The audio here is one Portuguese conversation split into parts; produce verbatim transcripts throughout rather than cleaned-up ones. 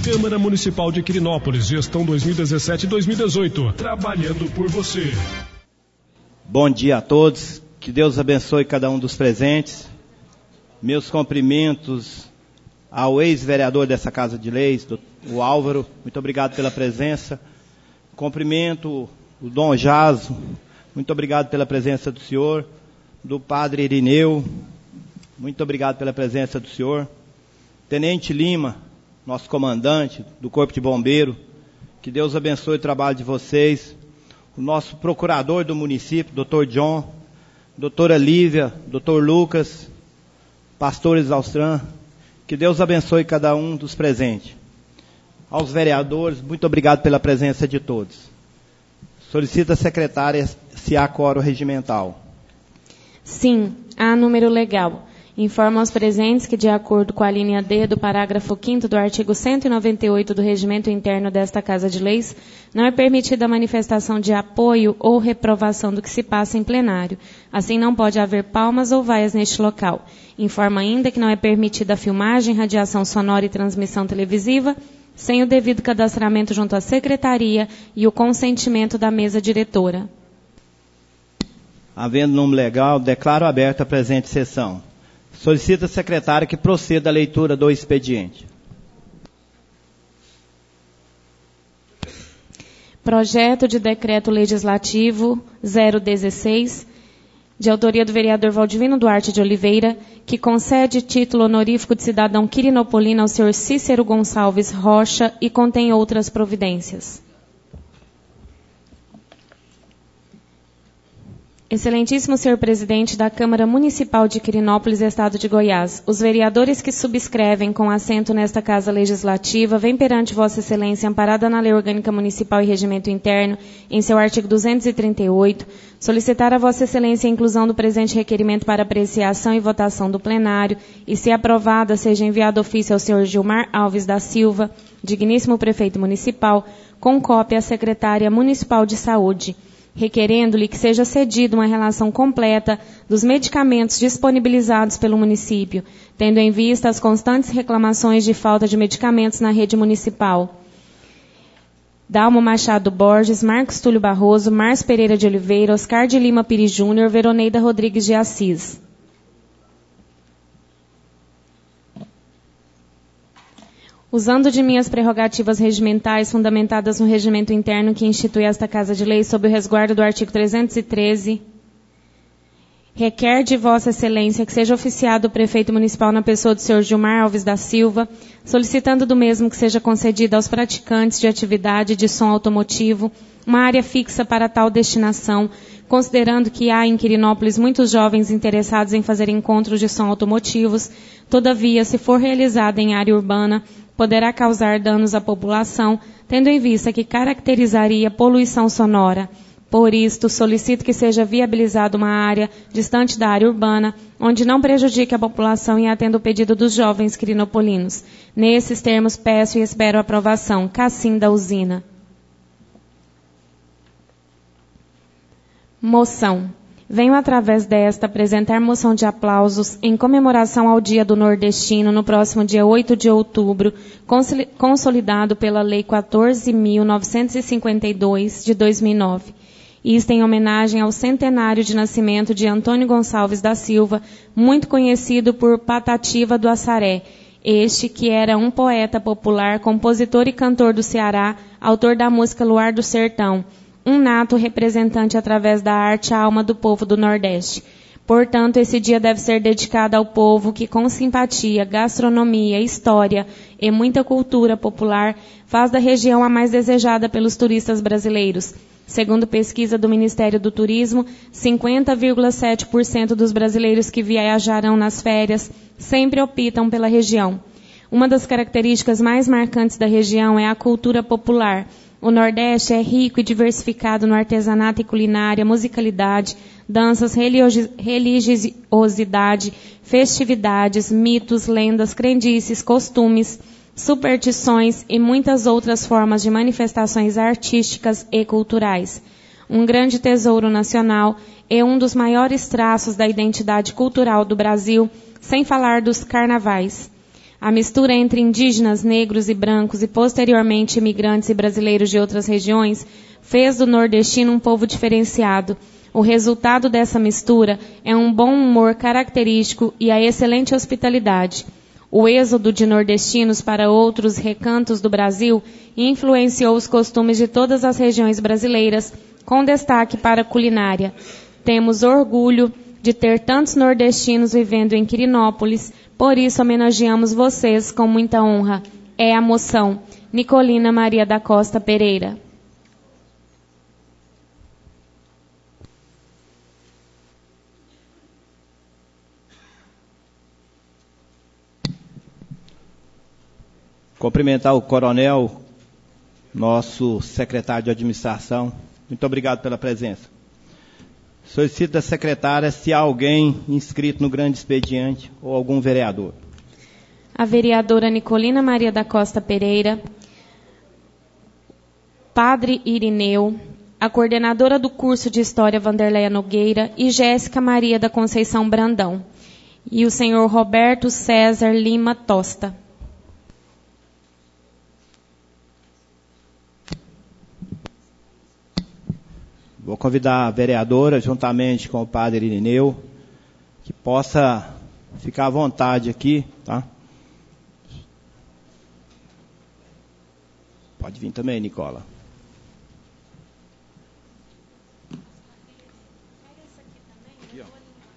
Câmara Municipal de Quirinópolis, gestão dois mil e dezessete a dois mil e dezoito, trabalhando por você. Bom dia a todos, que Deus abençoe cada um dos presentes. Meus cumprimentos ao ex-vereador dessa Casa de Leis, o Álvaro, muito obrigado pela presença. Cumprimento o Dom Jaso, muito obrigado pela presença do senhor. Do Padre Irineu, muito obrigado pela presença do senhor. Tenente Lima, nosso comandante do Corpo de Bombeiro, que Deus abençoe o trabalho de vocês. O nosso procurador do município, doutor John, doutora Lívia, doutor Lucas, pastor Exaustran, que Deus abençoe cada um dos presentes. Aos vereadores, muito obrigado pela presença de todos. Solicita a secretária se há quórum regimental. Sim, há número legal. Informa aos presentes que, de acordo com a linha D do parágrafo quinto do artigo cento e noventa e oito do Regimento Interno desta Casa de Leis, não é permitida a manifestação de apoio ou reprovação do que se passa em plenário. Assim, não pode haver palmas ou vaias neste local. Informa ainda que não é permitida a filmagem, radiação sonora e transmissão televisiva, sem o devido cadastramento junto à secretaria e o consentimento da mesa diretora. Havendo número legal, declaro aberta a presente sessão. Solicita a secretária que proceda à leitura do expediente. Projeto de Decreto Legislativo zero dezesseis, de autoria do vereador Valdivino Duarte de Oliveira, que concede título honorífico de cidadão quirinopolino ao senhor Cícero Gonçalves Rocha e contém outras providências. Excelentíssimo senhor presidente da Câmara Municipal de Quirinópolis, Estado de Goiás, os vereadores que subscrevem com assento nesta Casa Legislativa vêm perante Vossa Excelência, amparada na Lei Orgânica Municipal e Regimento Interno, em seu artigo duzentos e trinta e oito, solicitar a Vossa Excelência a inclusão do presente requerimento para apreciação e votação do plenário e, se aprovada, seja enviado ofício ao senhor Gilmar Alves da Silva, digníssimo prefeito municipal, com cópia à secretária municipal de saúde, requerendo-lhe que seja cedida uma relação completa dos medicamentos disponibilizados pelo município, tendo em vista as constantes reclamações de falta de medicamentos na rede municipal. Dalmo Machado Borges, Marcos Túlio Barroso, Márcio Pereira de Oliveira, Oscar de Lima Pires Júnior, Veroneida Rodrigues de Assis. Usando de minhas prerrogativas regimentais fundamentadas no regimento interno que institui esta Casa de Leis sob o resguardo do artigo trezentos e treze, requer de Vossa Excelência que seja oficiado o prefeito municipal na pessoa do senhor Gilmar Alves da Silva, solicitando do mesmo que seja concedida aos praticantes de atividade de som automotivo uma área fixa para tal destinação, considerando que há em Quirinópolis muitos jovens interessados em fazer encontros de som automotivos. Todavia, se for realizada em área urbana, poderá causar danos à população, tendo em vista que caracterizaria poluição sonora. Por isto, solicito que seja viabilizada uma área distante da área urbana, onde não prejudique a população e atenda o pedido dos jovens quirinopolinos. Nesses termos, peço e espero aprovação. Cassim da Usina. Moção. Venho, através desta, apresentar moção de aplausos em comemoração ao Dia do Nordestino, no próximo dia oito de outubro, consolidado pela Lei quatorze mil novecentos e cinquenta e dois, de dois mil e nove. Isto em homenagem ao centenário de nascimento de Antônio Gonçalves da Silva, muito conhecido por Patativa do Assaré, este que era um poeta popular, compositor e cantor do Ceará, autor da música Luar do Sertão, um nato representante através da arte a alma do povo do Nordeste. Portanto, esse dia deve ser dedicado ao povo que, com simpatia, gastronomia, história e muita cultura popular, faz da região a mais desejada pelos turistas brasileiros. Segundo pesquisa do Ministério do Turismo, cinquenta vírgula sete por cento dos brasileiros que viajarão nas férias sempre optam pela região. Uma das características mais marcantes da região é a cultura popular. O Nordeste é rico e diversificado no artesanato e culinária, musicalidade, danças, religiosidade, festividades, mitos, lendas, crendices, costumes, superstições e muitas outras formas de manifestações artísticas e culturais. Um grande tesouro nacional e um dos maiores traços da identidade cultural do Brasil, sem falar dos carnavais. A mistura entre indígenas, negros e brancos e posteriormente imigrantes e brasileiros de outras regiões fez do nordestino um povo diferenciado. O resultado dessa mistura é um bom humor característico e a excelente hospitalidade. O êxodo de nordestinos para outros recantos do Brasil influenciou os costumes de todas as regiões brasileiras, com destaque para a culinária. Temos orgulho de ter tantos nordestinos vivendo em Quirinópolis, por isso homenageamos vocês com muita honra. É a moção. Nicolina Maria da Costa Pereira. Cumprimentar o coronel, nosso secretário de administração. Muito obrigado pela presença. Solicito da secretária se há alguém inscrito no grande expediente ou algum vereador. A vereadora Nicolina Maria da Costa Pereira, Padre Irineu, a coordenadora do curso de História Vanderleia Nogueira e Jéssica Maria da Conceição Brandão. E o senhor Roberto César Lima Tosta. Vou convidar a vereadora, juntamente com o padre Irineu, que possa ficar à vontade aqui, tá? Pode vir também, Nicola. Aqui, ó.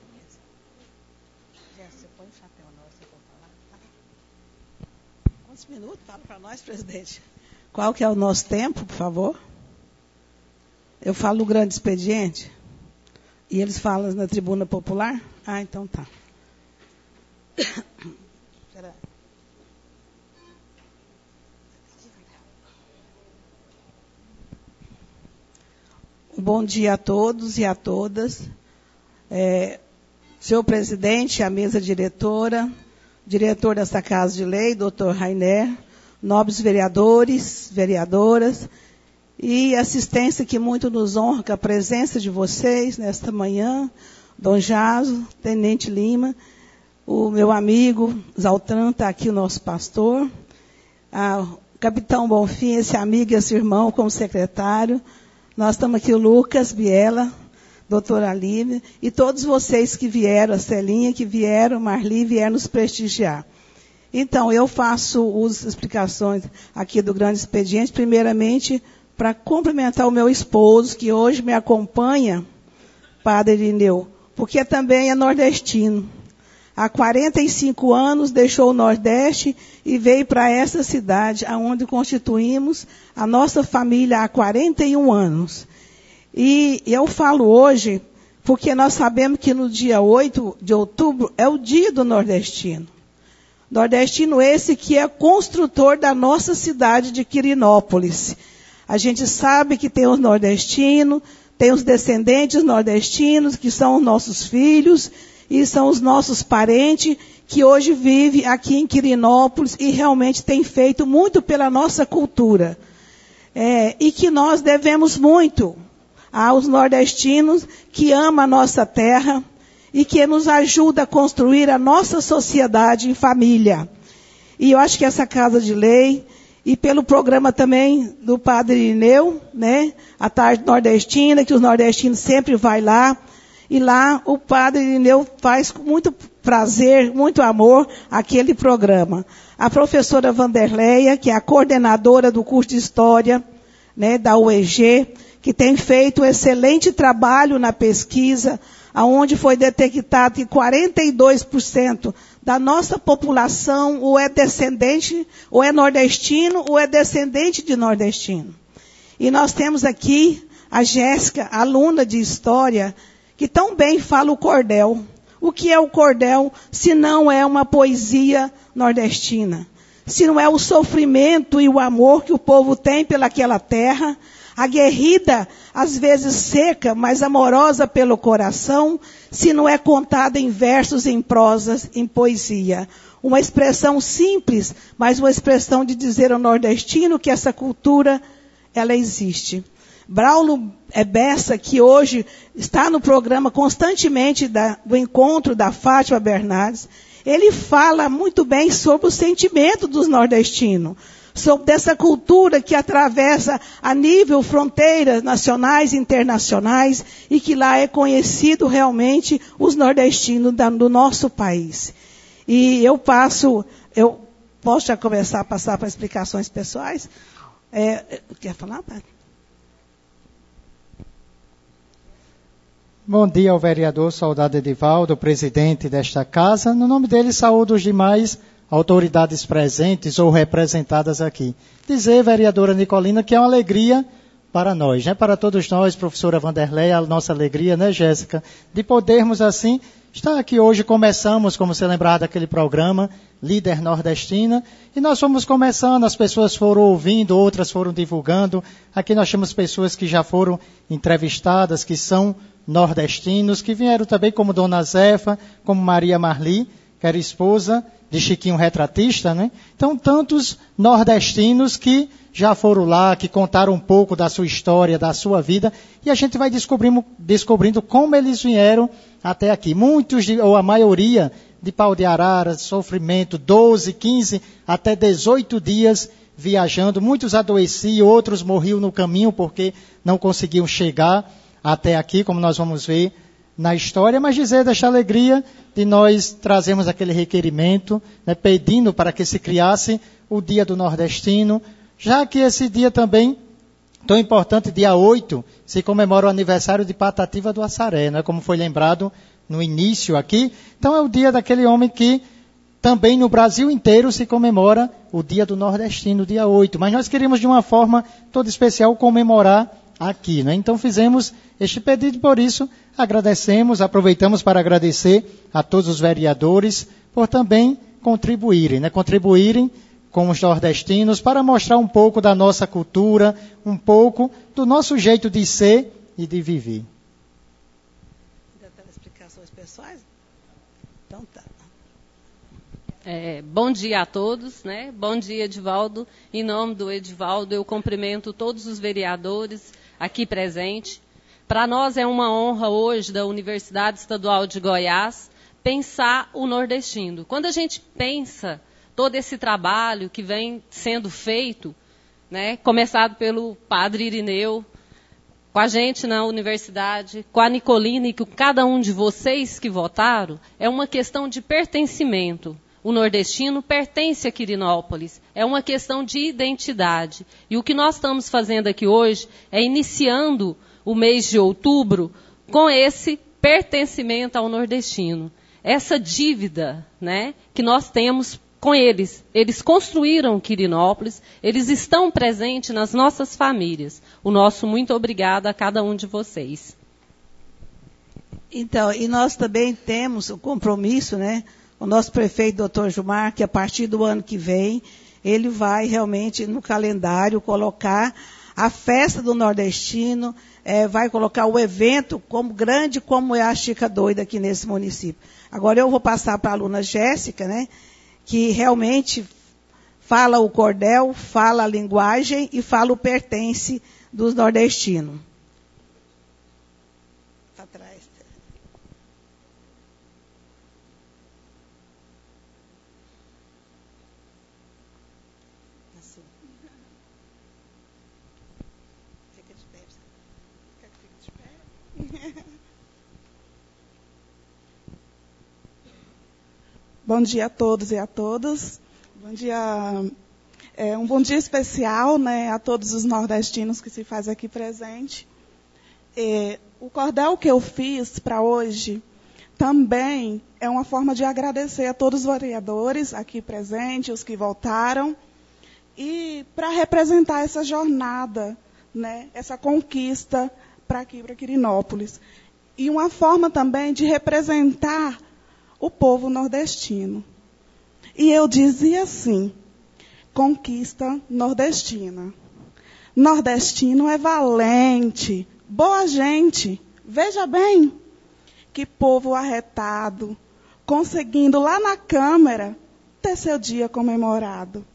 Você põe o chapéu na hora que você for falar, tá? Quantos minutos? Fala para nós, presidente. Qual que é o nosso tempo, por favor? Eu falo no grande expediente e eles falam na tribuna popular? Ah, então tá. Um bom dia a todos e a todas. É, senhor presidente, a mesa diretora, diretor desta Casa de Lei, doutor Rainer, nobres vereadores, vereadoras, e assistência que muito nos honra com a presença de vocês nesta manhã, Dom Jaso, Tenente Lima, o meu amigo Zaltran, está aqui o nosso pastor, a, o Capitão Bonfim, esse amigo e esse irmão como secretário, nós estamos aqui o Lucas Biela, doutora Lívia, e todos vocês que vieram, a Celinha, que vieram, Marli, vieram nos prestigiar. Então, eu faço as explicações aqui do grande expediente, primeiramente, para cumprimentar o meu esposo, que hoje me acompanha, Padre Irineu, porque também é nordestino. Há quarenta e cinco anos deixou o Nordeste e veio para essa cidade, onde constituímos a nossa família há quarenta e um anos. E eu falo hoje, porque nós sabemos que no dia oito de outubro é o dia do nordestino. Nordestino esse que é construtor da nossa cidade de Quirinópolis. A gente sabe que tem os nordestinos, tem os descendentes nordestinos, que são os nossos filhos, e são os nossos parentes, que hoje vivem aqui em Quirinópolis e realmente têm feito muito pela nossa cultura. É, e que nós devemos muito aos nordestinos que amam a nossa terra e que nos ajuda a construir a nossa sociedade em família. E eu acho que essa Casa de Lei, e pelo programa também do Padre Irineu, né, a Tarde Nordestina, que os nordestinos sempre vai lá, e lá o Padre Irineu faz com muito prazer, muito amor, aquele programa. A professora Vanderleia, que é a coordenadora do curso de História, né, da U E G, que tem feito um excelente trabalho na pesquisa, aonde foi detectado que quarenta e dois por cento da nossa população ou é descendente, ou é nordestino, ou é descendente de nordestino. E nós temos aqui a Jéssica, aluna de História, que tão bem fala o cordel. O que é o cordel, se não é uma poesia nordestina? Se não é o sofrimento e o amor que o povo tem pelaquela terra, aguerrida, às vezes seca, mas amorosa pelo coração, se não é contada em versos, em prosas, em poesia. Uma expressão simples, mas uma expressão de dizer ao nordestino que essa cultura, ela existe. Braulo Bessa, que hoje está no programa constantemente da, do encontro da Fátima Bernardes, ele fala muito bem sobre o sentimento dos nordestinos, sobre essa cultura que atravessa a nível fronteiras nacionais e internacionais, e que lá é conhecido realmente os nordestinos da, do nosso país. E eu passo, eu posso já começar a passar para explicações pessoais? É, quer falar, padre? Bom dia ao vereador Soldado Edivaldo, presidente desta casa. No nome dele, saúdo os demais autoridades presentes ou representadas aqui. Dizer, vereadora Nicolina, que é uma alegria para nós, né? Para todos nós, professora Vanderlei, a nossa alegria, né, Jéssica, de podermos, assim, estar aqui hoje. Começamos, como você lembrar daquele programa, Líder Nordestina, e nós fomos começando, as pessoas foram ouvindo, outras foram divulgando. Aqui nós temos pessoas que já foram entrevistadas, que são nordestinos, que vieram também como Dona Zefa, como Maria Marli, que era esposa de Chiquinho Retratista, né? Então, tantos nordestinos que já foram lá, que contaram um pouco da sua história, da sua vida, e a gente vai descobrindo, descobrindo como eles vieram até aqui. Muitos, de, ou a maioria, de pau de arara, sofrimento, doze, quinze, até dezoito dias viajando. Muitos adoeciam, outros morriam no caminho porque não conseguiam chegar até aqui, como nós vamos ver na história, mas dizer desta alegria de nós trazermos aquele requerimento, né, pedindo para que se criasse o Dia do Nordestino, já que esse dia também, tão importante, dia oito, se comemora o aniversário de Patativa do Assaré, né, como foi lembrado no início aqui. Então é o dia daquele homem que também no Brasil inteiro se comemora o Dia do Nordestino, dia oito, mas nós queríamos de uma forma toda especial comemorar aqui, né? Então fizemos este pedido, por isso agradecemos, aproveitamos para agradecer a todos os vereadores por também contribuírem, né? Contribuírem com os nordestinos para mostrar um pouco da nossa cultura, um pouco do nosso jeito de ser e de viver. Ainda tem explicações pessoais? Então tá. É, bom dia a todos, né? Bom dia, Edivaldo. Em nome do Edivaldo, eu cumprimento todos os vereadores aqui presentes. Para nós é uma honra hoje da Universidade Estadual de Goiás pensar o nordestino. Quando a gente pensa todo esse trabalho que vem sendo feito, né, começado pelo padre Irineu, com a gente na universidade, com a Nicolina e com cada um de vocês que votaram, é uma questão de pertencimento. O nordestino pertence a Quirinópolis, é uma questão de identidade. E o que nós estamos fazendo aqui hoje é iniciando o mês de outubro com esse pertencimento ao nordestino. Essa dívida, né, que nós temos com eles. Eles construíram Quirinópolis, eles estão presentes nas nossas famílias. O nosso muito obrigado a cada um de vocês. Então, e nós também temos o compromisso, né? O nosso prefeito, doutor Gilmar, que a partir do ano que vem, ele vai realmente no calendário colocar a festa do nordestino, é, vai colocar o evento como grande como é a Chica Doida aqui nesse município. Agora eu vou passar para a aluna Jéssica, né, que realmente fala o cordel, fala a linguagem e fala o pertence dos nordestinos. Atrás. Bom dia a todos e a todas. Bom dia, é, um bom dia especial, né, a todos os nordestinos que se fazem aqui presente. É, o cordel que eu fiz para hoje também é uma forma de agradecer a todos os vereadores aqui presentes, os que voltaram, e para representar essa jornada, né, essa conquista para aqui, para Quirinópolis. E uma forma também de representar o povo nordestino. E eu dizia assim, conquista nordestina. Nordestino é valente, boa gente. Veja bem, que povo arretado, conseguindo lá na Câmara ter seu dia comemorado.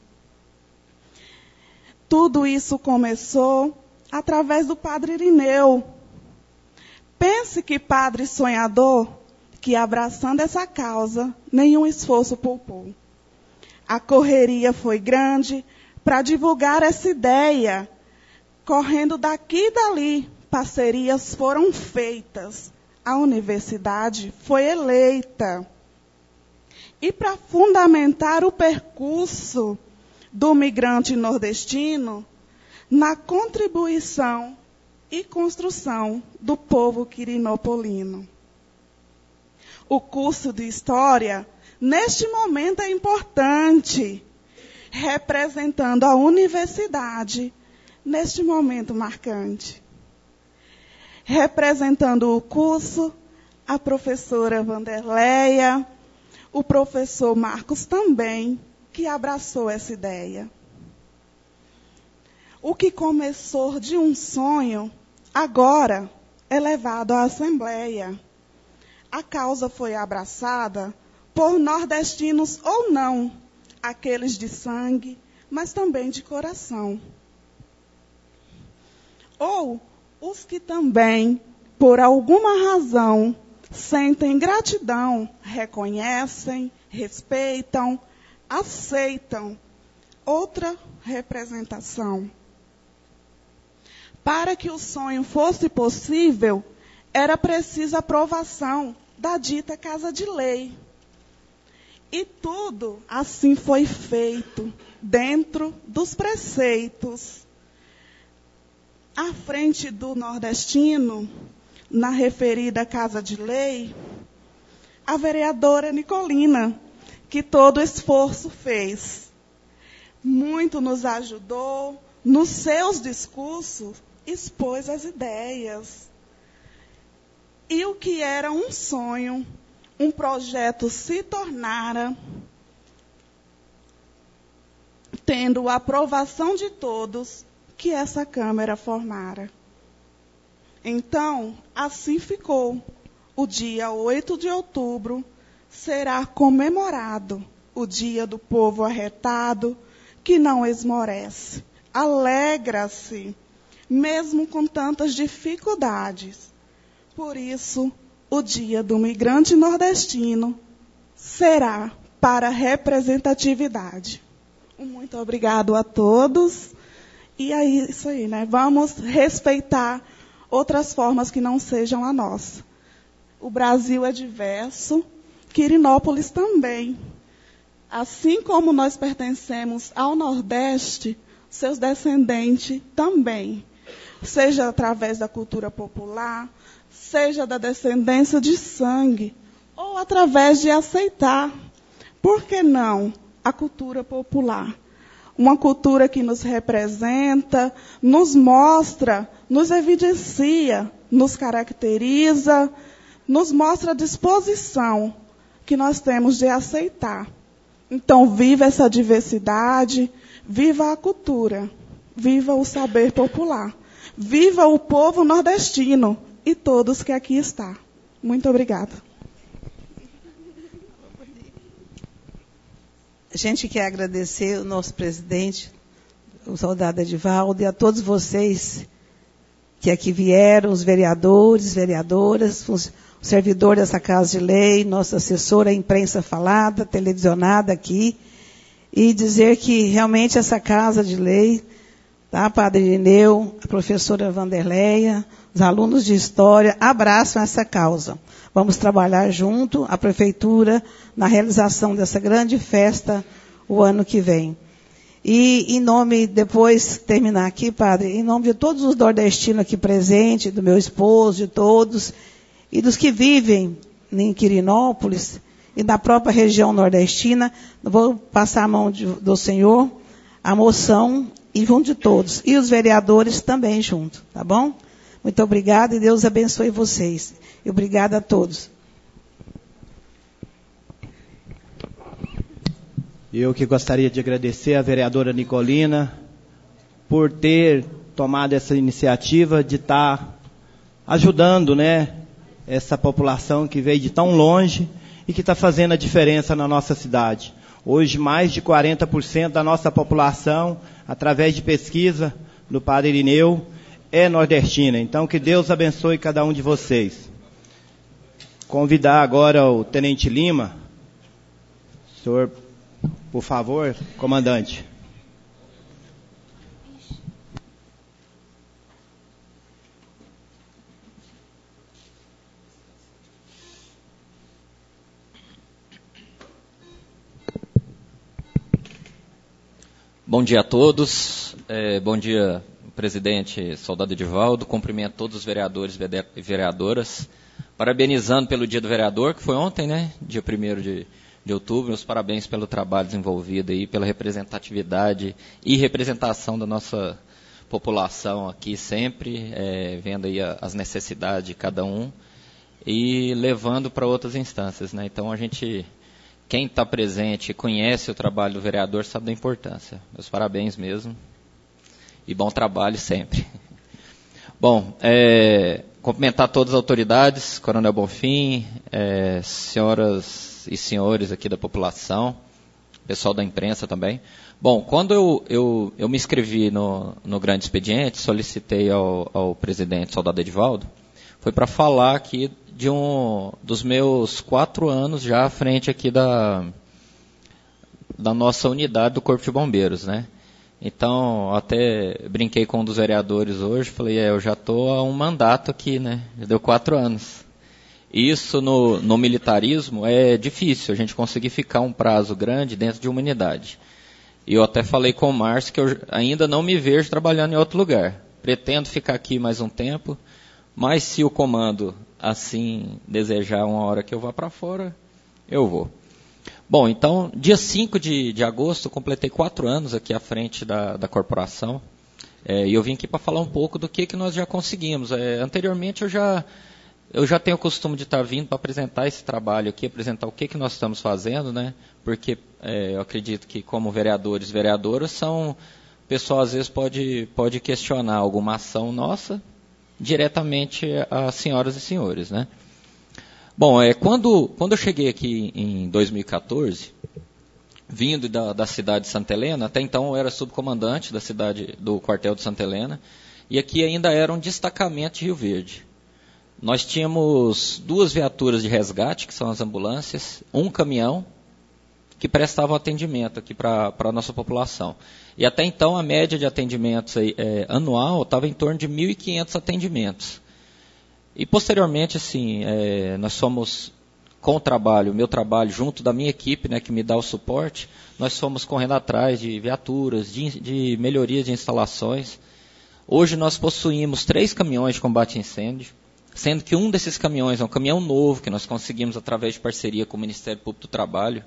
Tudo isso começou através do padre Irineu. Pense que padre sonhador, que, abraçando essa causa, nenhum esforço poupou. A correria foi grande para divulgar essa ideia. Correndo daqui e dali, parcerias foram feitas. A universidade foi eleita. E para fundamentar o percurso do migrante nordestino na contribuição e construção do povo quirinopolino. O curso de História, neste momento, é importante, representando a universidade, neste momento marcante. Representando o curso, a professora Vanderleia, o professor Marcos também, que abraçou essa ideia. O que começou de um sonho, agora é levado à Assembleia. A causa foi abraçada por nordestinos ou não, aqueles de sangue, mas também de coração. Ou os que também, por alguma razão, sentem gratidão, reconhecem, respeitam, aceitam outra representação. Para que o sonho fosse possível, era preciso a aprovação da dita Casa de Lei. E tudo assim foi feito, dentro dos preceitos. À frente do nordestino, na referida Casa de Lei, a vereadora Nicolina, que todo esforço fez. Muito nos ajudou, nos seus discursos, expôs as ideias. E o que era um sonho, um projeto se tornara, tendo a aprovação de todos, que essa Câmara formara. Então, assim ficou. O dia oito de outubro será comemorado o dia do povo arretado, que não esmorece, alegra-se, mesmo com tantas dificuldades. Por isso, o dia do migrante nordestino será para representatividade. Muito obrigado a todos. E é isso aí, né? Vamos respeitar outras formas que não sejam a nossa. O Brasil é diverso, Quirinópolis também. Assim como nós pertencemos ao Nordeste, seus descendentes também. Seja através da cultura popular, seja da descendência de sangue, ou através de aceitar, por que não, a cultura popular. Uma cultura que nos representa, nos mostra, nos evidencia, nos caracteriza, nos mostra a disposição que nós temos de aceitar. Então, viva essa diversidade, viva a cultura, viva o saber popular, viva o povo nordestino e todos que aqui estão. Muito obrigada. A gente quer agradecer o nosso presidente, o soldado Edivaldo, e a todos vocês que aqui vieram, os vereadores, vereadoras, os servidores dessa Casa de Lei, nossa assessora, a imprensa falada, televisionada aqui, e dizer que realmente essa Casa de Lei, tá, Padre Irineu, a professora Vanderleia, os alunos de História, abraçam essa causa. Vamos trabalhar junto, a Prefeitura, na realização dessa grande festa o ano que vem. E em nome, depois terminar aqui, Padre, em nome de todos os nordestinos aqui presentes, do meu esposo, de todos, e dos que vivem em Quirinópolis e da própria região nordestina, vou passar a mão de, do Senhor, a moção, e junto de todos. E os vereadores também junto, tá bom? Muito obrigada e Deus abençoe vocês. E obrigada a todos. Eu que gostaria de agradecer à vereadora Nicolina por ter tomado essa iniciativa de estar ajudando, né, essa população que veio de tão longe e que está fazendo a diferença na nossa cidade. Hoje, mais de quarenta por cento da nossa população, através de pesquisa do Padre Irineu, é nordestina. Então, que Deus abençoe cada um de vocês. convidar agora o Tenente Lima. Senhor, por favor, comandante. Bom dia a todos, é, bom dia, presidente Soldado Edivaldo, cumprimento todos os vereadores e vereadoras, parabenizando pelo dia do vereador, que foi ontem, né, dia primeiro de, de outubro, meus parabéns pelo trabalho desenvolvido aí, pela representatividade e representação da nossa população aqui sempre, é, vendo aí a, as necessidades de cada um e levando para outras instâncias, né, então a gente... Quem está presente e conhece o trabalho do vereador sabe da importância. Meus parabéns mesmo. E bom trabalho sempre. Bom, é, cumprimentar todas as autoridades, Coronel Bonfim, é, senhoras e senhores aqui da população, pessoal da imprensa também. Bom, quando eu, eu, eu me inscrevi no, no grande expediente, solicitei ao, ao presidente Soldado Edivaldo, foi para falar aqui de um dos meus quatro anos já à frente aqui da, da nossa unidade do Corpo de Bombeiros, né? Então, até brinquei com um dos vereadores hoje, falei, é, eu já estou há um mandato aqui, né? Já deu quatro anos. Isso no, no militarismo é difícil, a gente conseguir ficar um prazo grande dentro de uma unidade. E eu até falei com o Márcio que eu ainda não me vejo trabalhando em outro lugar. Pretendo ficar aqui mais um tempo, mas se o comando assim desejar uma hora que eu vá para fora, eu vou. Bom, então, dia cinco de, de agosto, eu completei quatro anos aqui à frente da, da corporação, é, e eu vim aqui para falar um pouco do que, que nós já conseguimos. É, anteriormente, eu já, eu já tenho o costume de estar vindo para apresentar esse trabalho aqui, apresentar o que, que nós estamos fazendo, né? Porque é, eu acredito que, como vereadores e vereadoras, são, o pessoal às vezes pode, pode questionar alguma ação nossa, diretamente às senhoras e senhores, né? Bom, é, quando, quando eu cheguei aqui em dois mil e quatorze, vindo da, da cidade de Santa Helena, até então eu era subcomandante da cidade, do quartel de Santa Helena, e aqui ainda era um destacamento de Rio Verde. Nós tínhamos duas viaturas de resgate, que são as ambulâncias, um caminhão, que prestavam atendimento aqui para a nossa população. E até então a média de atendimentos aí, é, anual estava em torno de mil e quinhentos atendimentos. E posteriormente, assim, é, nós fomos, com o trabalho, o meu trabalho, junto da minha equipe, né, que me dá o suporte, nós fomos correndo atrás de viaturas, de, de melhorias de instalações. Hoje nós possuímos três caminhões de combate a incêndio, sendo que um desses caminhões é um caminhão novo, que nós conseguimos através de parceria com o Ministério Público do Trabalho,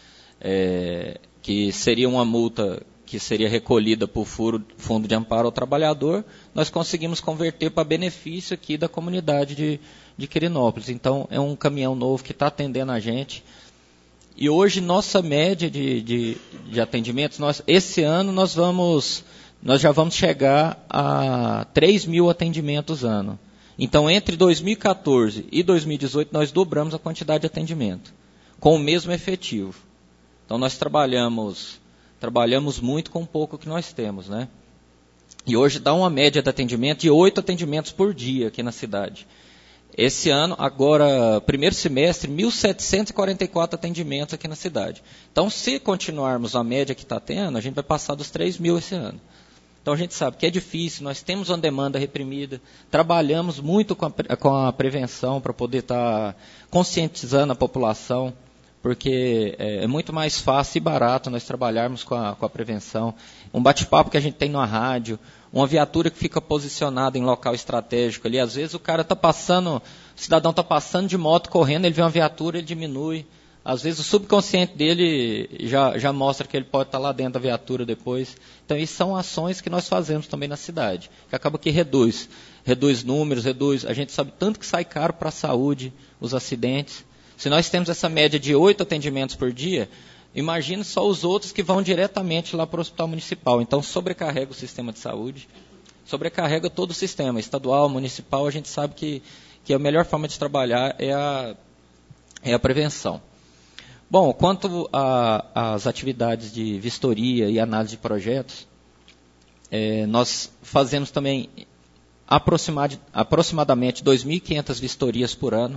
é, que seria uma multa que seria recolhida por Fundo de Amparo ao Trabalhador, nós conseguimos converter para benefício aqui da comunidade de, de Quirinópolis. Então, é um caminhão novo que está atendendo a gente. E hoje, nossa média de, de, de atendimentos, nós, esse ano nós, vamos, nós já vamos chegar a três mil atendimentos ano. Então, entre dois mil e quatorze e dois mil e dezoito, nós dobramos a quantidade de atendimento, com o mesmo efetivo. Então, nós trabalhamos... Trabalhamos muito com o pouco que nós temos, né? E hoje dá uma média de atendimento de oito atendimentos por dia aqui na cidade. Esse ano, agora, primeiro semestre, mil setecentos e quarenta e quatro atendimentos aqui na cidade. Então, se continuarmos a média que está tendo, a gente vai passar dos três mil esse ano. Então, a gente sabe que é difícil, nós temos uma demanda reprimida, trabalhamos muito com a, com a prevenção para poder estar tá conscientizando a população, porque é muito mais fácil e barato nós trabalharmos com a, com a prevenção. Um bate-papo que a gente tem na rádio, uma viatura que fica posicionada em local estratégico ali, às vezes o cara está passando, o cidadão está passando de moto, correndo, ele vê uma viatura, ele diminui. Às vezes o subconsciente dele já, já mostra que ele pode estar lá dentro da viatura depois. Então, isso são ações que nós fazemos também na cidade, que acaba que reduz. Reduz números, reduz... A gente sabe tanto que sai caro para a saúde, os acidentes. Se nós temos essa média de oito atendimentos por dia, imagine só os outros que vão diretamente lá para o hospital municipal. Então, sobrecarrega o sistema de saúde, sobrecarrega todo o sistema, estadual, municipal. A gente sabe que, que a melhor forma de trabalhar é a, é a prevenção. Bom, quanto às atividades de vistoria e análise de projetos, é, nós fazemos também aproximadamente dois mil e quinhentas vistorias por ano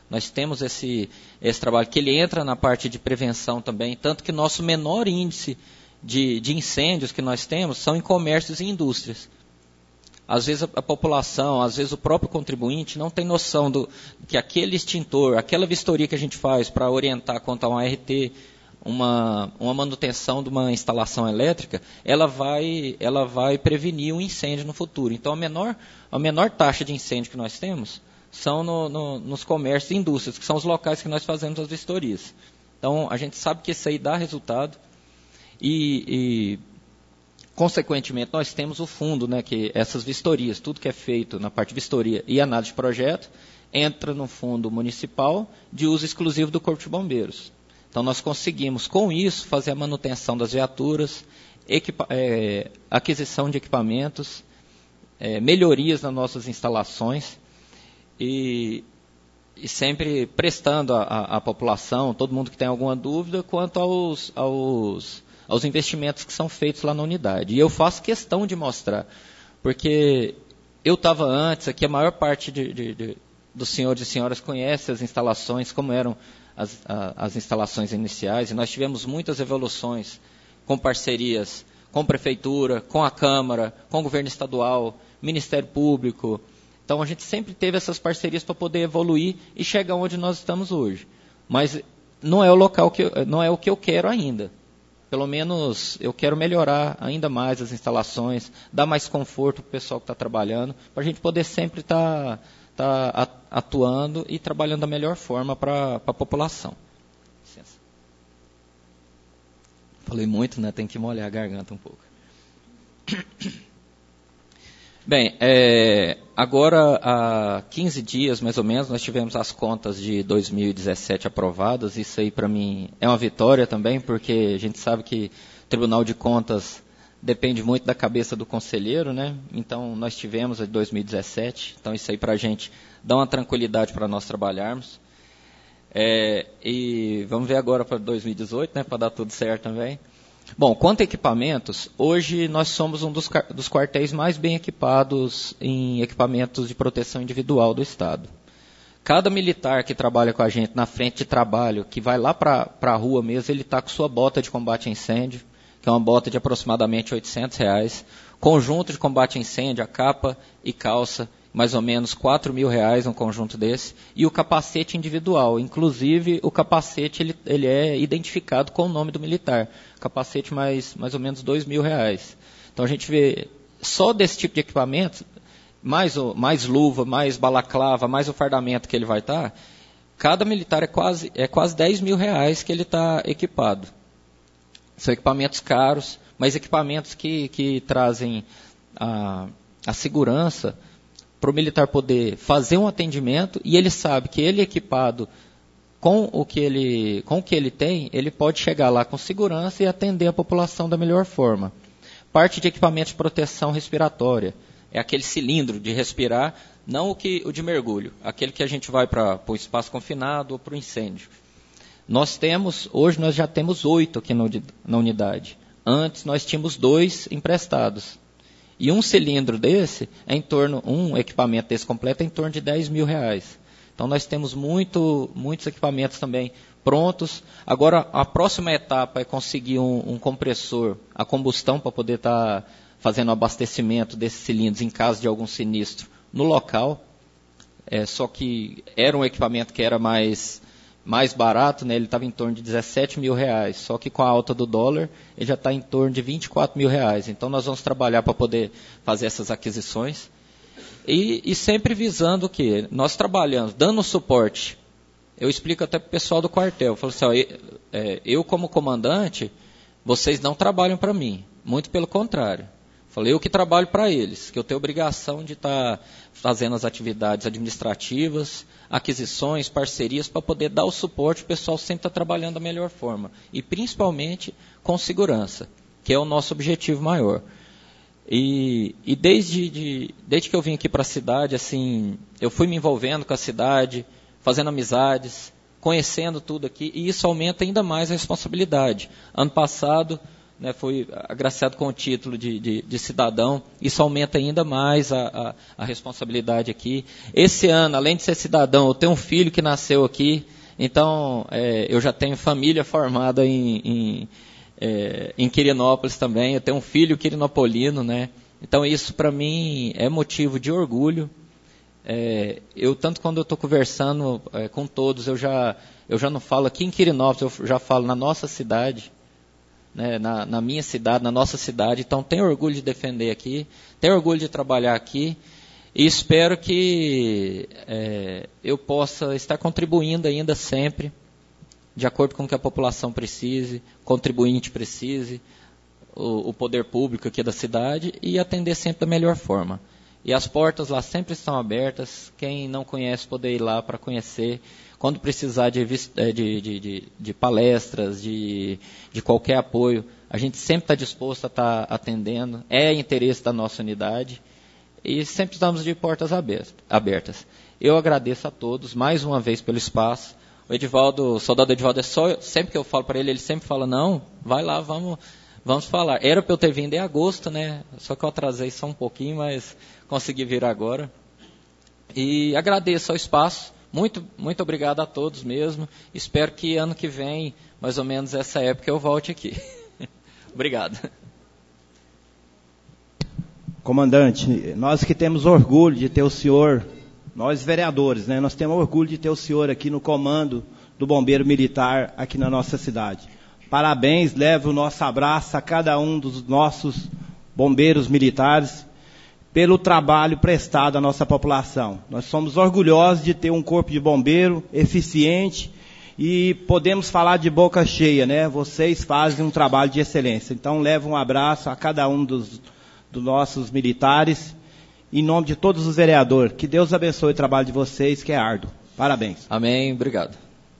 Nós temos esse, esse trabalho que ele entra na parte de prevenção também, tanto que nosso menor índice de, de incêndios que nós temos são em comércios e indústrias. Às vezes a, a população, às vezes o próprio contribuinte não tem noção do que aquele extintor, aquela vistoria que a gente faz para orientar quanto a um A R T, uma, uma manutenção de uma instalação elétrica, ela vai, ela vai prevenir um incêndio no futuro. Então a menor, a menor taxa de incêndio que nós temos são no, no, nos comércios e indústrias, que são os locais que nós fazemos as vistorias. Então a gente sabe que isso aí dá resultado e... e consequentemente, nós temos o fundo, né, que essas vistorias, tudo que é feito na parte de vistoria e análise de projeto, entra no fundo municipal de uso exclusivo do Corpo de Bombeiros. Então, nós conseguimos, com isso, fazer a manutenção das viaturas, equipa- é, aquisição de equipamentos, é, melhorias nas nossas instalações e, e sempre prestando à população, todo mundo que tem alguma dúvida, quanto aos... aos aos investimentos que são feitos lá na unidade. E eu faço questão de mostrar, porque eu estava antes, aqui a maior parte de, de, de, dos senhores e senhoras conhece as instalações, como eram as, a, as instalações iniciais, e nós tivemos muitas evoluções com parcerias com a Prefeitura, com a Câmara, com o Governo Estadual, Ministério Público. Então a gente sempre teve essas parcerias para poder evoluir e chegar onde nós estamos hoje. Mas não é o local que eu, não é o que eu quero ainda. Pelo menos eu quero melhorar ainda mais as instalações, dar mais conforto para o pessoal que está trabalhando, para a gente poder sempre estar tá, tá atuando e trabalhando da melhor forma para a população. Licença. Falei muito, né? Tem que molhar a garganta um pouco. Bem, é, agora há quinze dias, mais ou menos, nós tivemos as contas de dois mil e dezessete aprovadas. Isso aí, para mim, é uma vitória também, porque a gente sabe que o Tribunal de Contas depende muito da cabeça do conselheiro, né? Então, nós tivemos a de dois mil e dezessete. Então, isso aí para a gente dá uma tranquilidade para nós trabalharmos. É, e vamos ver agora para dois mil e dezoito, né? Para dar tudo certo também. Bom, quanto a equipamentos, hoje nós somos um dos, dos quartéis mais bem equipados em equipamentos de proteção individual do Estado. Cada militar que trabalha com a gente na frente de trabalho, que vai lá para a rua mesmo, ele está com sua bota de combate a incêndio, que é uma bota de aproximadamente oitocentos reais. Conjunto de combate a incêndio, a capa e calça, mais ou menos quatro mil reais um conjunto desse, e o capacete individual. Inclusive, o capacete ele, ele é identificado com o nome do militar. Capacete mais, mais ou menos dois mil reais. Então, a gente vê, só desse tipo de equipamento, mais, mais luva, mais balaclava, mais o fardamento que ele vai estar, cada militar é quase, é quase dez mil reais que ele está equipado. São equipamentos caros, mas equipamentos que, que trazem a, a segurança para o militar poder fazer um atendimento e ele sabe que ele equipado com o que ele, com o que ele tem, ele pode chegar lá com segurança e atender a população da melhor forma. Parte de equipamento de proteção respiratória. É aquele cilindro de respirar, não o, que, o de mergulho, aquele que a gente vai para o espaço confinado ou para o incêndio. Nós temos, hoje nós já temos oito aqui no, na unidade. Antes nós tínhamos dois emprestados. E um cilindro desse, é em torno, um equipamento desse completo é em torno de dez mil reais. Então nós temos muito, muitos equipamentos também prontos. Agora a próxima etapa é conseguir um, um compressor a combustão para poder estar tá fazendo o abastecimento desses cilindros em caso de algum sinistro no local. É, só que era um equipamento que era mais... mais barato, né? Ele estava em torno de dezessete mil reais, só que com a alta do dólar, ele já está em torno de vinte e quatro mil reais. Então, nós vamos trabalhar para poder fazer essas aquisições. E, e sempre visando o quê? Nós trabalhamos, dando suporte. Eu explico até para o pessoal do quartel. Eu falo assim, ó, eu, eu como comandante, vocês não trabalham para mim. Muito pelo contrário. Falei, eu que trabalho para eles, que eu tenho obrigação de estar tá fazendo as atividades administrativas, aquisições, parcerias, para poder dar o suporte, o pessoal sempre está trabalhando da melhor forma. E principalmente com segurança, que é o nosso objetivo maior. E, e desde, de, desde que eu vim aqui para a cidade, assim, eu fui me envolvendo com a cidade, fazendo amizades, conhecendo tudo aqui, e isso aumenta ainda mais a responsabilidade. Ano passado, né, fui agraciado com o título de, de, de cidadão. Isso aumenta ainda mais a, a, a responsabilidade aqui. Esse ano, além de ser cidadão, eu tenho um filho que nasceu aqui, então é, eu já tenho família formada em, em, é, em Quirinópolis também, eu tenho um filho quirinopolino, né? Então isso para mim é motivo de orgulho. É, eu, tanto quando eu estou conversando é, com todos, eu já, eu já não falo aqui em Quirinópolis, eu já falo na nossa cidade, né, na, na minha cidade, na nossa cidade. Então tenho orgulho de defender aqui, tenho orgulho de trabalhar aqui e espero que é, eu possa estar contribuindo ainda sempre, de acordo com o que a população precise, contribuinte precise, o, o poder público aqui da cidade, e atender sempre da melhor forma. E as portas lá sempre estão abertas, quem não conhece poder ir lá para conhecer. Quando precisar de, de, de, de, de palestras, de, de qualquer apoio, a gente sempre está disposto a estar tá atendendo, é interesse da nossa unidade e sempre estamos de portas abertas. Eu agradeço a todos mais uma vez pelo espaço. O Edivaldo, o soldado Edivaldo, é só, sempre que eu falo para ele, ele sempre fala, não, vai lá, vamos, vamos falar. Era para eu ter vindo em agosto, né? Só que eu atrasei só um pouquinho, mas consegui vir agora. E agradeço ao espaço. Muito, muito obrigado a todos mesmo. Espero que ano que vem, mais ou menos essa época, eu volte aqui. Obrigado. Comandante, nós que temos orgulho de ter o senhor, nós vereadores, né, nós temos orgulho de ter o senhor aqui no comando do Bombeiro Militar aqui na nossa cidade. Parabéns, leve o nosso abraço a cada um dos nossos bombeiros militares pelo trabalho prestado à nossa população. Nós somos orgulhosos de ter um corpo de bombeiro eficiente e podemos falar de boca cheia, né? Vocês fazem um trabalho de excelência. Então, levo um abraço a cada um dos, dos nossos militares, em nome de todos os vereadores. Que Deus abençoe o trabalho de vocês, que é árduo. Parabéns. Amém. Obrigado.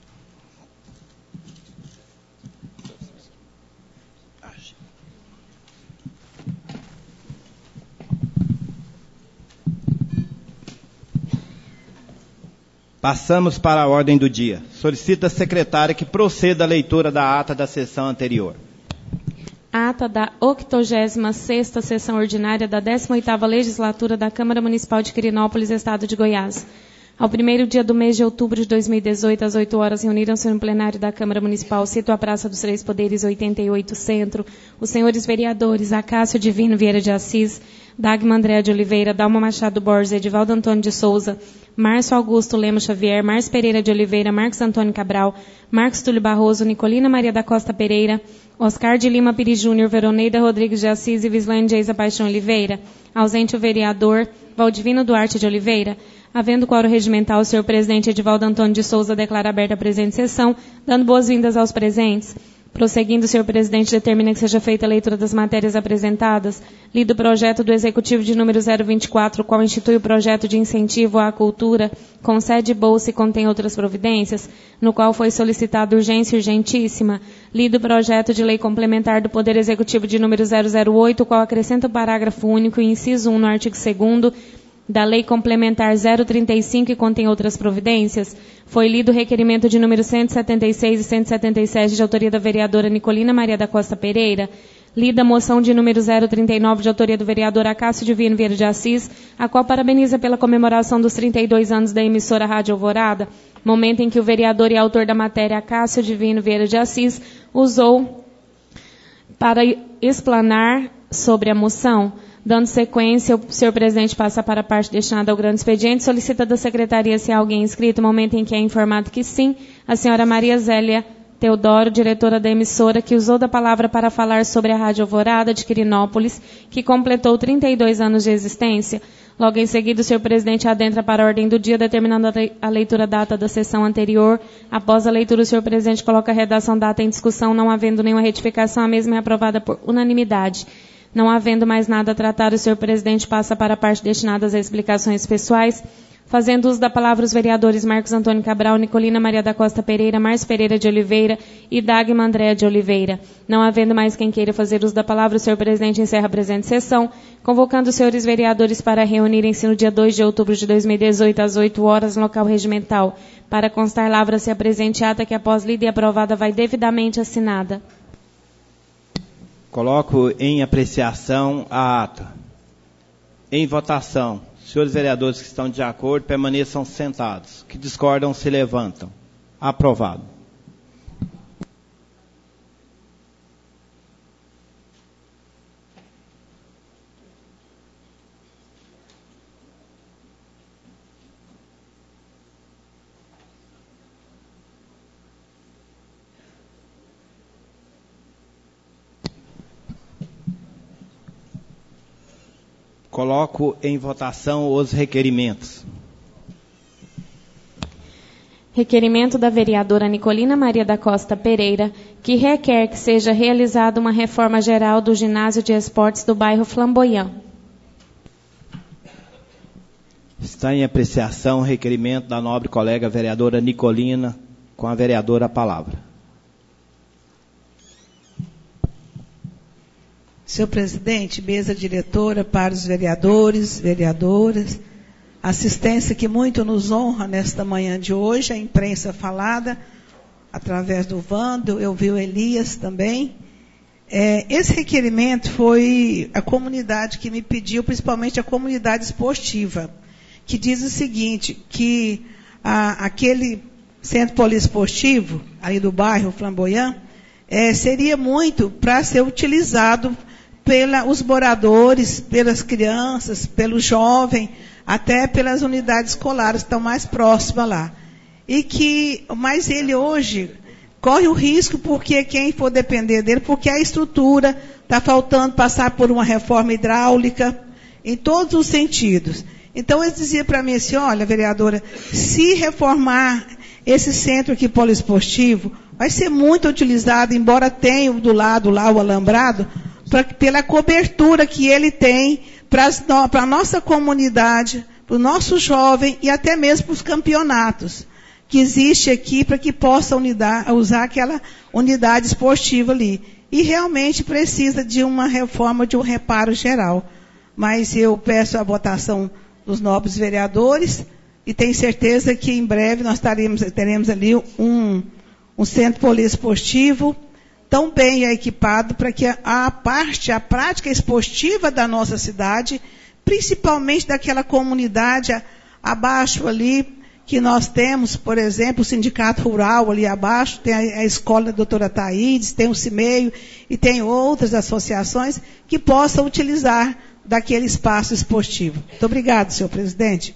Passamos para a ordem do dia. Solicita a secretária que proceda a leitura da ata da sessão anterior. Ata da octogésima sexta sessão ordinária da décima oitava legislatura da Câmara Municipal de Quirinópolis, Estado de Goiás. Ao primeiro dia do mês de outubro de dois mil e dezoito, às oito horas, reuniram-se no plenário da Câmara Municipal, sito a Praça dos Três Poderes, oitenta e oito Centro, os senhores vereadores Acácio Divino Vieira de Assis, Dagmar Andréa de Oliveira, Dalma Machado Borges, Edivaldo Antônio de Souza, Márcio Augusto Lemos Xavier, Márcio Pereira de Oliveira, Marcos Antônio Cabral, Marcos Túlio Barroso, Nicolina Maria da Costa Pereira, Oscar de Lima Pires Júnior, Veroneida Rodrigues de Assis e Vislane Geisa Paixão Oliveira. Ausente o vereador Valdivino Duarte de Oliveira. Havendo quórum regimental, o senhor presidente Edivaldo Antônio de Souza declara aberta a presente sessão, dando boas-vindas aos presentes. Prosseguindo, o senhor presidente determina que seja feita a leitura das matérias apresentadas. Lido o projeto do Executivo de número zero vinte e quatro, o qual institui o projeto de incentivo à cultura, concede bolsa e contém outras providências, no qual foi solicitada urgência urgentíssima. Lido o projeto de lei complementar do Poder Executivo de número zero zero oito, o qual acrescenta o parágrafo único e inciso um no artigo segundo da Lei Complementar zero trinta e cinco e contém outras providências. Foi lido o requerimento de número cento e setenta e seis e cento e setenta e sete de autoria da vereadora Nicolina Maria da Costa Pereira. Lida a moção de número zero trinta e nove de autoria do vereador Acácio Divino Vieira de Assis, a qual parabeniza pela comemoração dos trinta e dois anos da emissora Rádio Alvorada, momento em que o vereador e autor da matéria Acácio Divino Vieira de Assis usou para explanar sobre a moção. Dando sequência, o senhor presidente passa para a parte destinada ao grande expediente, solicita da secretaria se há alguém inscrito, momento em que é informado que sim, a senhora Maria Zélia Teodoro, diretora da emissora, que usou da palavra para falar sobre a Rádio Alvorada de Quirinópolis, que completou trinta e dois anos de existência. Logo em seguida, o senhor presidente adentra para a ordem do dia, determinando a leitura da ata da sessão anterior. Após a leitura, o senhor presidente coloca a redação da ata em discussão, não havendo nenhuma retificação, a mesma é aprovada por unanimidade. Não havendo mais nada a tratar, o senhor presidente passa para a parte destinada às explicações pessoais, fazendo uso da palavra os vereadores Marcos Antônio Cabral, Nicolina Maria da Costa Pereira, Márcio Pereira de Oliveira e Dagmar Andréa de Oliveira. Não havendo mais quem queira fazer uso da palavra, o senhor presidente encerra a presente sessão, convocando os senhores vereadores para reunirem-se no dia dois de outubro de dois mil e dezoito, às oito horas, no local regimental. Para constar, lavra-se a presente ata que, após lida e aprovada, vai devidamente assinada. Coloco em apreciação a ata. Em votação. Senhores vereadores que estão de acordo, permaneçam sentados. Que discordam, se levantam. Aprovado. Coloco em votação os requerimentos. Requerimento da vereadora Nicolina Maria da Costa Pereira, que requer que seja realizada uma reforma geral do ginásio de esportes do bairro Flamboyant. Está em apreciação o requerimento da nobre colega vereadora Nicolina, com a vereadora a palavra. Senhor presidente, mesa diretora, para os vereadores, vereadoras, assistência que muito nos honra nesta manhã de hoje, a imprensa falada, através do Vando, eu vi o Elias também. É, esse requerimento foi a comunidade que me pediu, principalmente a comunidade esportiva, que diz o seguinte, que a, aquele centro poliesportivo, aí do bairro Flamboyant, é, seria muito para ser utilizado pelos moradores, pelas crianças, pelo jovem, até pelas unidades escolares que estão mais próximas lá. E que, mas ele hoje corre o risco, porque quem for depender dele, porque a estrutura está faltando passar por uma reforma hidráulica, em todos os sentidos. Então, ele dizia para mim assim, olha, vereadora, se reformar esse centro aqui poliesportivo, vai ser muito utilizado, embora tenha do lado lá o alambrado, pra, pela cobertura que ele tem para a nossa comunidade, para o nosso jovem e até mesmo para os campeonatos que existe aqui, para que possa unidade, usar aquela unidade esportiva ali. E realmente precisa de uma reforma, de um reparo geral. Mas eu peço a votação dos nobres vereadores e tenho certeza que em breve nós taremos, teremos ali um, um centro poliesportivo tão bem equipado para que a, a parte, a prática esportiva da nossa cidade, principalmente daquela comunidade a, abaixo ali, que nós temos, por exemplo, o Sindicato Rural ali abaixo, tem a, a Escola da Doutora Thaídes, tem o CIMEIO e tem outras associações que possam utilizar daquele espaço esportivo. Muito obrigado, senhor presidente.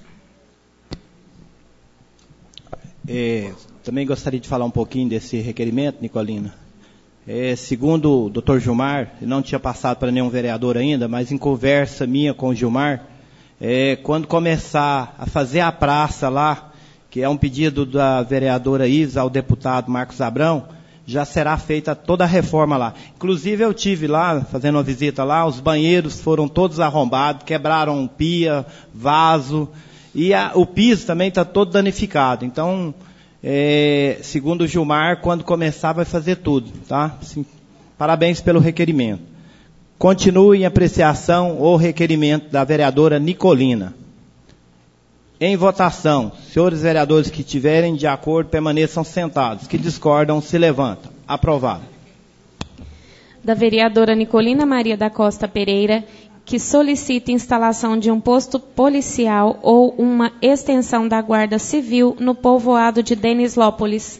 É, também gostaria de falar um pouquinho desse requerimento, Nicolina. É, segundo o doutor Gilmar, não tinha passado para nenhum vereador ainda, mas em conversa minha com o Gilmar, é, quando começar a fazer a praça lá, que é um pedido da vereadora Isa ao deputado Marcos Abrão, já será feita toda a reforma lá. Inclusive eu tive lá, fazendo uma visita lá, os banheiros foram todos arrombados, quebraram pia, vaso, e a, o piso também está todo danificado. Então, é, segundo o Gilmar, quando começar vai fazer tudo, tá? Sim, parabéns pelo requerimento. Continue em apreciação o requerimento da vereadora Nicolina. Em votação, senhores vereadores que estiverem de acordo, permaneçam sentados. Que discordam, se levantam. Aprovado. Da vereadora Nicolina Maria da Costa Pereira, que solicita instalação de um posto policial ou uma extensão da Guarda Civil no povoado de Denislópolis.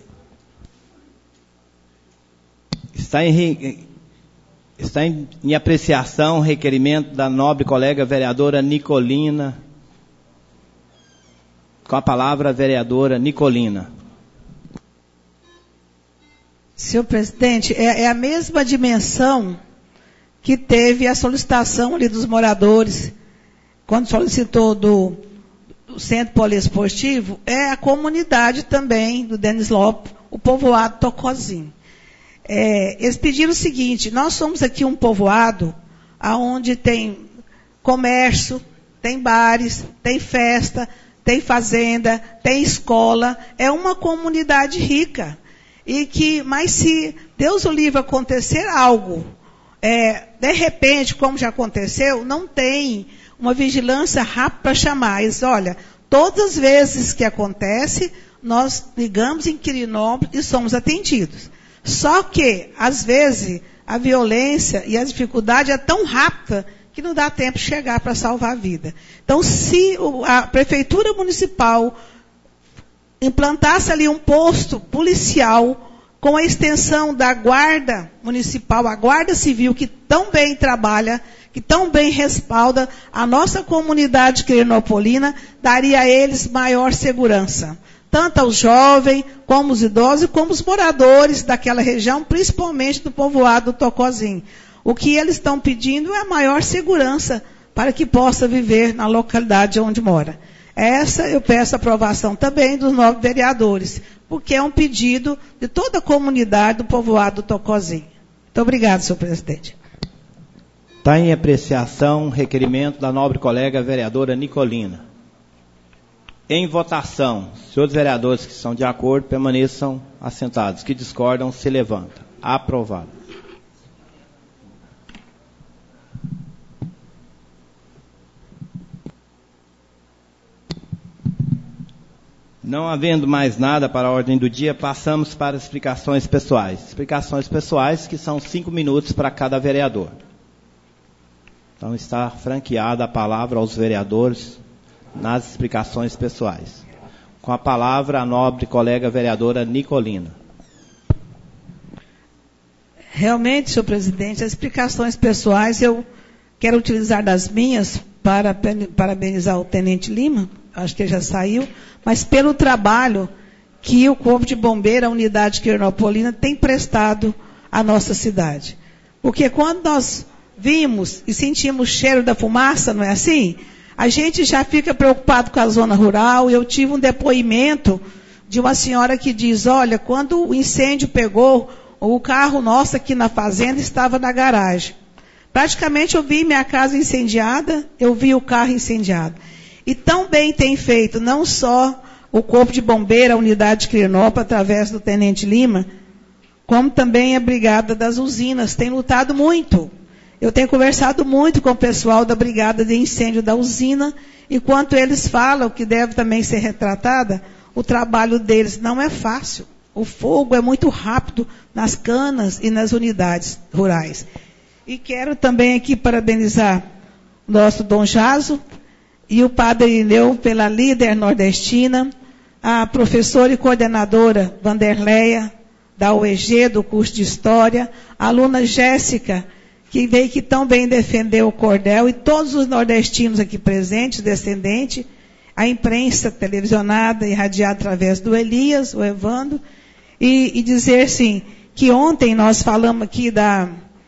Está em, está em, em apreciação o requerimento da nobre colega vereadora Nicolina. Com a palavra, a vereadora Nicolina. Senhor presidente, é, é a mesma dimensão que teve a solicitação ali dos moradores, quando solicitou do, do Centro Poliesportivo, é a comunidade também do Denislópolis, o povoado Tocozinho. É, eles pediram o seguinte, nós somos aqui um povoado onde tem comércio, tem bares, tem festa, tem fazenda, tem escola, é uma comunidade rica. E que, mas se Deus o livre acontecer algo, é, de repente, como já aconteceu, não tem uma vigilância rápida para chamar. Eles, olha, todas as vezes que acontece, nós ligamos em Quirinópolis e somos atendidos. Só que, às vezes, a violência e a dificuldade é tão rápida que não dá tempo de chegar para salvar a vida. Então, se a Prefeitura Municipal implantasse ali um posto policial com a extensão da Guarda Municipal, a Guarda Civil, que tão bem trabalha, que tão bem respalda a nossa comunidade quirinópolina, daria a eles maior segurança. Tanto aos jovens, como os idosos, como os moradores daquela região, principalmente do povoado do Tocozinho. O que eles estão pedindo é a maior segurança para que possa viver na localidade onde mora. Essa eu peço a aprovação também dos nove vereadores, porque é um pedido de toda a comunidade do povoado do Tocozinho. Muito obrigado, senhor presidente. Está em apreciação o requerimento da nobre colega vereadora Nicolina. Em votação, senhores vereadores que estão de acordo, permaneçam assentados. Que discordam, se levantam. Aprovado. Não havendo mais nada para a ordem do dia, passamos para as explicações pessoais. Explicações pessoais que são cinco minutos para cada vereador. Então está franqueada a palavra aos vereadores nas explicações pessoais. Com a palavra a nobre colega vereadora Nicolina. Realmente, senhor presidente, as explicações pessoais eu quero utilizar das minhas para parabenizar o tenente Lima, acho que ele já saiu, mas pelo trabalho que o Corpo de Bombeiro, a unidade quirinópolina, tem prestado à nossa cidade. Porque quando nós vimos e sentimos o cheiro da fumaça, não é assim? A gente já fica preocupado com a zona rural. Eu tive um depoimento de uma senhora que diz, olha, quando o incêndio pegou, o carro nosso aqui na fazenda estava na garagem. Praticamente eu vi minha casa incendiada, eu vi o carro incendiado. E tão bem tem feito, não só o Corpo de Bombeiro, a unidade de Quirinópolis, através do tenente Lima, como também a Brigada das Usinas, tem lutado muito. Eu tenho conversado muito com o pessoal da Brigada de Incêndio da usina, e quanto eles falam, que deve também ser retratada, o trabalho deles não é fácil. O fogo é muito rápido nas canas e nas unidades rurais. E quero também aqui parabenizar o nosso Dom Jaso e o Padre Irineu pela líder nordestina, a professora e coordenadora Vanderleia, da U E G, do curso de História, a aluna Jéssica, que veio que tão bem defendeu o cordel, e todos os nordestinos aqui presentes, descendentes, a imprensa televisionada e radiada através do Elias, o Evandro, e, e dizer, sim, que ontem nós falamos aqui da,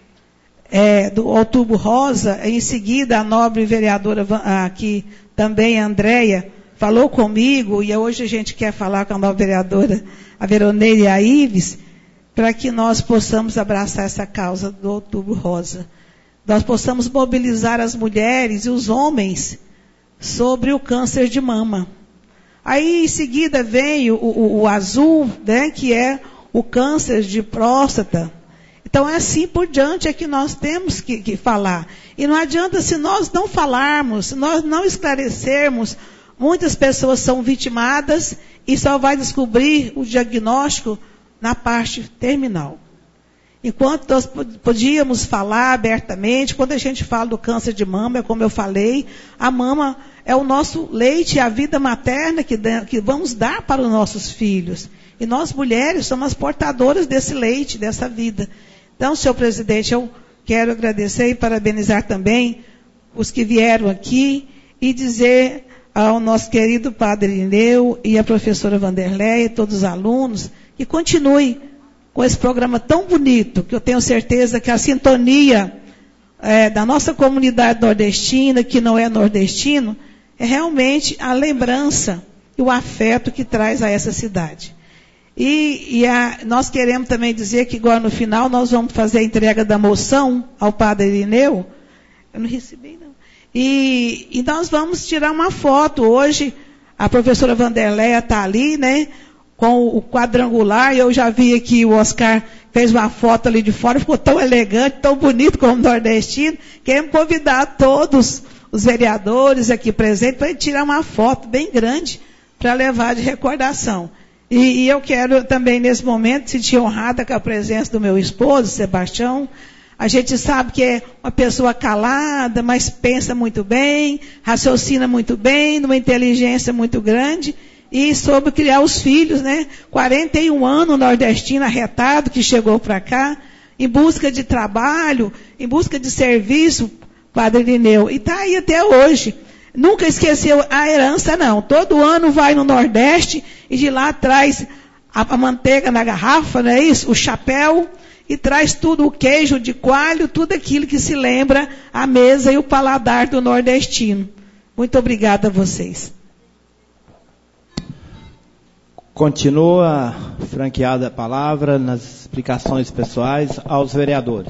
é, do Outubro Rosa, em seguida a nobre vereadora aqui, também a Andréia, falou comigo, e hoje a gente quer falar com a nova vereadora, a Veroneira e a Ives, para que nós possamos abraçar essa causa do Outubro Rosa. Nós possamos mobilizar as mulheres e os homens sobre o câncer de mama. Aí, em seguida, vem o, o, o azul, né, que é o câncer de próstata. Então, é assim por diante é que nós temos que, que falar. E não adianta, se nós não falarmos, se nós não esclarecermos, muitas pessoas são vitimadas e só vai descobrir o diagnóstico na parte terminal. Enquanto nós podíamos falar abertamente, quando a gente fala do câncer de mama, é como eu falei, a mama é o nosso leite, a vida materna que, que vamos dar para os nossos filhos. E nós, mulheres, somos as portadoras desse leite, dessa vida. Então, senhor presidente, eu quero agradecer e parabenizar também os que vieram aqui e dizer ao nosso querido Padre Irineu e a professora Vanderleia e todos os alunos que continue com esse programa tão bonito, que eu tenho certeza que a sintonia é, da nossa comunidade nordestina, que não é nordestino, é realmente a lembrança e o afeto que traz a essa cidade. E, e a, nós queremos também dizer que agora no final nós vamos fazer a entrega da moção ao Padre Irineu. Eu não recebi, não. E, e nós vamos tirar uma foto hoje. A professora Vanderleia está ali, né? Com o quadrangular, eu já vi aqui o Oscar fez uma foto ali de fora, ficou tão elegante, tão bonito como nordestino. Queremos convidar todos os vereadores aqui presentes para tirar uma foto bem grande para levar de recordação. E, e eu quero também, nesse momento, sentir honrada com a presença do meu esposo, Sebastião. A gente sabe que é uma pessoa calada, mas pensa muito bem, raciocina muito bem, numa inteligência muito grande, e soube criar os filhos, né? quarenta e um anos, nordestino arretado, que chegou para cá, em busca de trabalho, em busca de serviço, Padre Irineu. E está aí até hoje. Nunca esqueceu a herança, não. Todo ano vai no Nordeste e de lá traz a, a manteiga na garrafa, não é isso? O chapéu, e traz tudo, o queijo de coalho, tudo aquilo que se lembra a mesa e o paladar do nordestino. Muito obrigada a vocês. Continua franqueada a palavra nas explicações pessoais aos vereadores.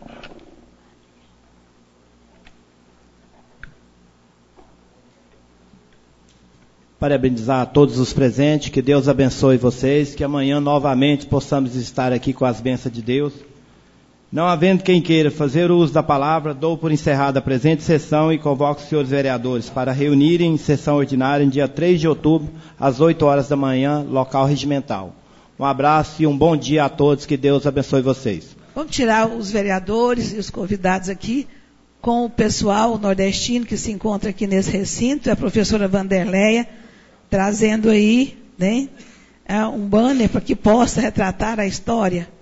Parabenizar a todos os presentes, que Deus abençoe vocês, que amanhã novamente possamos estar aqui com as bênçãos de Deus. Não havendo quem queira fazer uso da palavra, dou por encerrada a presente sessão e convoco os senhores vereadores para reunirem em sessão ordinária em dia três de outubro, às oito horas da manhã, local regimental. Um abraço e um bom dia a todos, que Deus abençoe vocês. Vamos tirar os vereadores e os convidados aqui com o pessoal nordestino que se encontra aqui nesse recinto, a professora Vanderleia, trazendo aí, né, um banner para que possa retratar a história